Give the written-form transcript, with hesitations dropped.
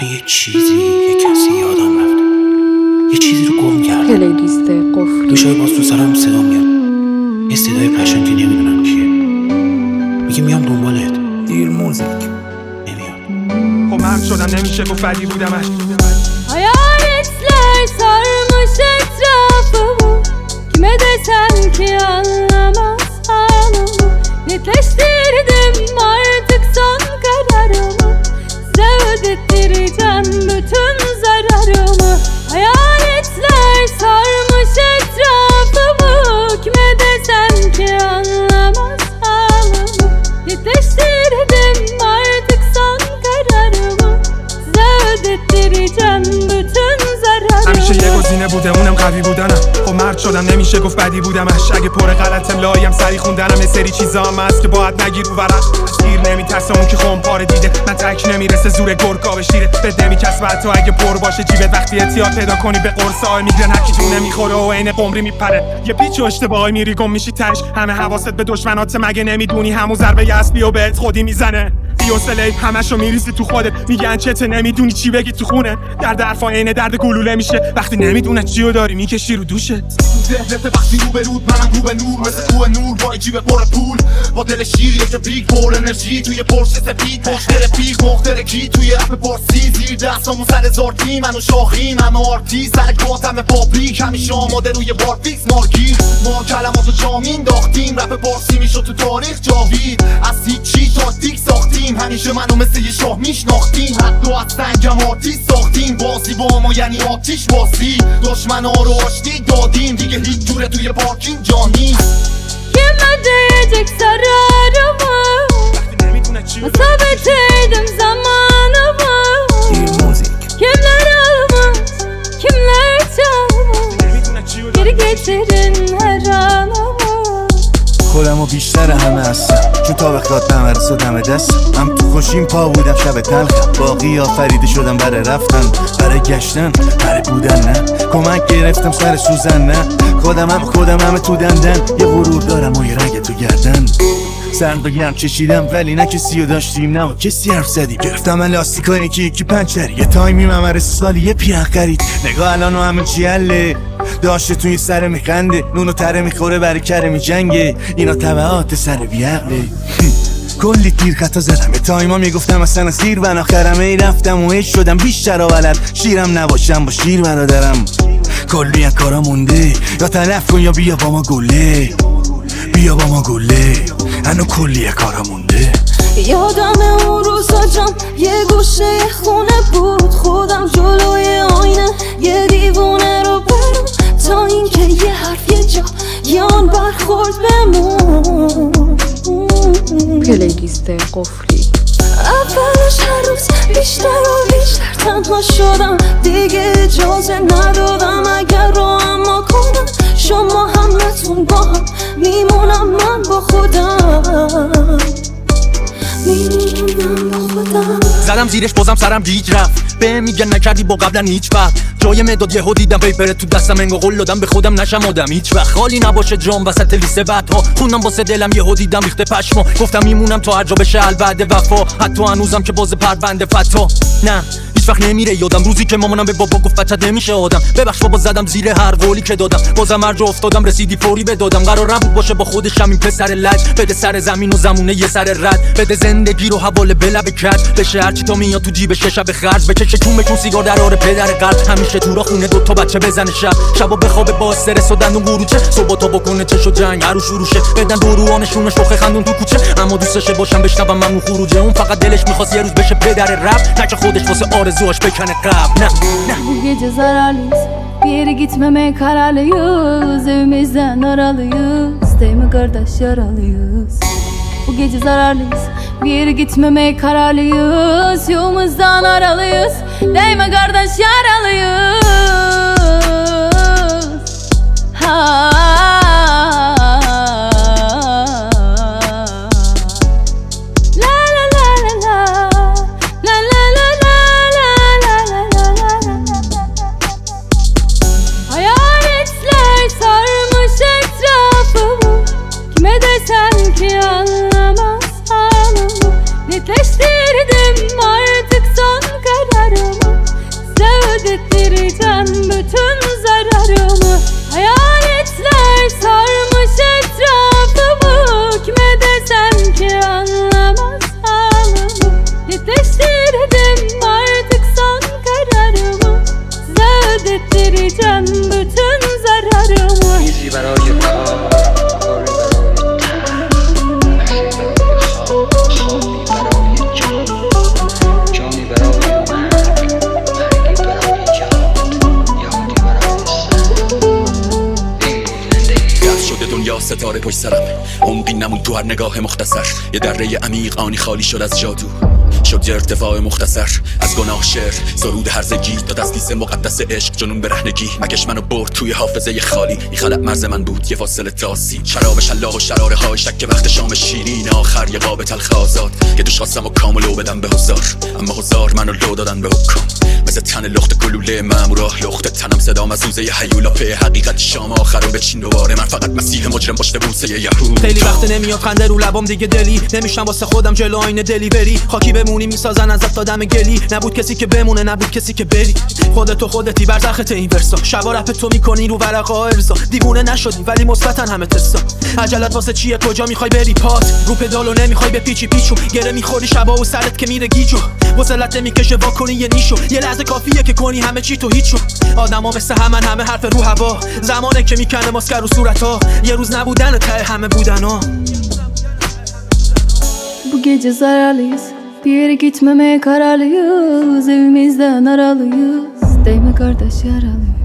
من یه کسی یادم رفته، یه چیزی رو گم کردم. پلیلیست قفلی. دو شب باز تو سرم صدا میاد، یه صدای پشن که نمیدونم کیه، میگه میام دنبالت. دیر موزیک نمیاد. خب مرد شدم نمیشه گفت بدی بودمش. Hayaletler sarmış etrafımı, kime desem ki anlamaz anımı. Netleştirdim artık son kararımı, size ödettireceğim bütün zararımı. Hayaletler sarmış etrafımı, kime desem ki anlamaz anımı. Netleştirdim artık son kararımı, size ödettireceğim bütün zararımı. همیشه یه گزینه بوده اونم قوی بودنم. خب مرد شدم نمیشه گفت بدی بودمش. اگه پر غلطم لایم سری خوندنم. یه سری چیزا هم هست که باید نگیر رو ورق. از گیر نمیترسه اون که خمپاره دیده. من تک نمیرسه زور گرگا به شیره. بد نمیچسبه حتی اگه پر باشه جیبت. وقتی احتیاط پیدا کنی به قرص های میگرن هر کی جون نمیخوره و عین قمری میپره. یه پیچ و اشتباهی میری گم میشی تش. همه حواست به دشمنات مگه نمیدونی همون ضربه اصلی و بهت خودی میزنه. بی‌حوصله همشو میریزی تو خودت. میگن چته نمیدونی چی بگی تو خونه. درد حرفا عین درد گلوله میشه وقتی نمیدونه چیو داری میکشی رو دوشت. ذهنت وقتی رو به رود منم رو به نور مثل تو نور با جیب پر پول با دل شیر یک بیگ پر انرژی توی پرش سفید پشت رفیق مخترکی توی رپ پارسی زیر دستامون سر زارتی منو شاخیم همه آرتی سر کاتم پاپریک همیشه آماده روی بارفیکس مارگیر ما کلماتو جامین داختیم رپ پارسی میشد تو تاریخ جاوید از هیچی تاکتیک ساختیم همیشه منو مثل یه شاه میشناختیم حتی از سنگم آتیش ساختیم بازی با ما یعنی آتیش بازی دشمنا رو آشتی دادیم دیگه هیچ جوره توی پارکینگ جانی Kim ödeyecek zararımı? Masabet ettim zamanımı. Kimler almış, kimler çalmış, geri getirin her anımı. خودمو بیشتر همه هستم چون تا بخواد نمرسه دم دست هم تو خوشیم پا بودم شب تلخم باقی آفریده شدم برای رفتن برای گشتن برای بودن نه کمک گرفتم سر سوزن نه خودم همه تو دندن یه غرور دارم و یه رنگ تو گردن سرد و گرم چشیدم ولی نه کسی رو داشتیم نه کسی حرف زدی گرفتم الاستیکای یکی پنچری یه تایمی ممرس سالی یه پیرخ خرید نگاه الان و همه چی حله داشته توی سر میخنده نونو تره میخوره برای کره میجنگه اینا تبعات سر بیعقله کلی تیر خطا زدم تایما میگفتم اصلا از زیر بنا آخرم ای رفتم و ایش شدم بیشتر آولد شیرم نباشم با شیر برادرم کلی از کارا مونده یا تلف کن یا بیا با ما گله بیا با ما گله هنو کلی از کارا مونده یادم اون روزا جان یه گوشه خونه بود خودم جلوی آینه یه دیوونه رو برم تا اینکه یه حرف یه جا یان برخورد بمون پلیلیست قفلی. اولش هر روز بیشتر و بیشتر تنها شدم دیگه اجازه ندادم اگر رو اما کنم شما همتون با هم میمونم من با خودم زدم زیرش بازم سرم گیج رفت به میگن نکردی با قبلا هیچ وقت جای مداد یهو دیدم پیپر تو دستم انگار قول دادم به خودم نشم آدم هیچ وقت خالی نباشه جام وسط لیست بعدها خوندم واسه دلم یهو دیدم ریخته پشما گفتم میمونم تا هر جا بشه بعد وفا حتی هنوزم که باز پرونده فتا نه هیچ وقت نمیره یادم روزی که مامانم به بابا گفت بچت نمیشه آدم ببخش بابا زدم زیر هر قولی که دادم بازم هر جا افتادم رسیدی فوری بدادم قرار نبود باشه با خودشم این پسر لج بده سر زمین و زمونه یه سر رد بده زندگی رو حواله بلب کج بشه هرچی تا میاد تو جیبش شب خرج بکشه چون سیگار دراره پدر قلب همیشه تو را خونه دوتا بچه بزنه شبا بخوابه با استرس و دندون قروچه صبح تا بکنه چش و جنگ عروش شروشه بدن دروانشون شوخه خندون تو کوچه اما دوستشه باشم بشنوم ممنون خروجه اون فقط دلش میخواست یه روز بشه پدر رپ نه که خودش واسه آرزوهاش بکنه قبل نه Bu gece zararlıyız bir yere gitmemeye kararlıyız evimizden aralıyız değil mi kardeş yaralıyız Bu gece zararlıyız bir yere gitmemeye kararlıyız yolumuzdan aralıyız değil mi kardeş yaralıyız Desem ki anlamaz anımı Netleştirdim artık son kararımı ستاره پشت سرم، عمقی نمون تو هر نگاه مختصر. یه دره عمیق آنی خالی شد از جادو، شد یه ارتفاع مختصر از گناه. شعر سرود هرزگی داد از لیست مقدس عشق جنون برهنگی. مگش منو برد توی حافظه خالی، این خلق مرز من بود یه فاصله تاسی. شراب شلاق و شراره های شک وقت شام شیرین آخر یه قاب تلخ آزاد که دوش خواستم و کاملو بدم به هزار، اما هزار منو لو دادن به حکم. مثل تن لخت گلوله مامورا لخت تنم صدام از روزه هیولا. په حقیقت شام آخرو بچین دوباره، من فقط مسیح مجرم پشت بوسه یهود. خیلی وقت نمیاد خنده رو لبام دیگه، دلی نمیشم واسه خودم جلو آینه دلیوری. خاکی بمونی میسازن ازت آدم گلی، نبود کسی که بمونه نبود کسی که بری. خودت و خودتی برزخت این ورسا، شبا رپ تو میکنی رو ورقا ارزا. دیوونه نشدی ولی مثبتن همه تستا. عجلت واسه چیه کجا میخوای بری پات؟ رو پدالو نمیخوای به پیچی پیچو، گره میخوری شبا و سرت که میره گیجو. وصلت نمیکشه واکنی یه نیشو، یه لحظه کافیه که کنی همه چی تو هیچو. آدما مثل همن، همه حرف رو هوا، زمانه که میکنه ماسکر رو صورتا. یه روز نبودن ته همه budana. Bu gece zararlıyız, bir yere gitmemeye kararlıyız. Evimizden aralıyız, değme kardeş yaralıyız.